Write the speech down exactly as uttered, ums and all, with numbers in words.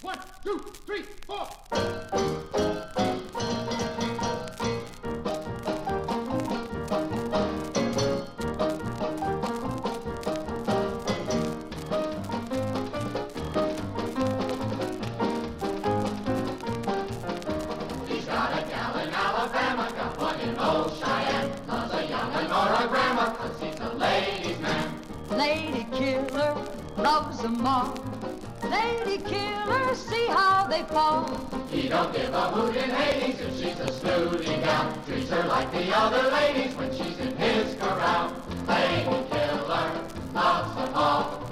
One, two, three, four. He's got a gal in Alabama, got one in old Cheyenne. Loves a young'un or a grandma, 'cause he's a ladies' man. Lady killer loves them all. Lady killer, see how they fall. He don't give a hoot in Hades if she's a snooty gal. Treats her like the other ladies when she's in his corral. Lady killer loves them all.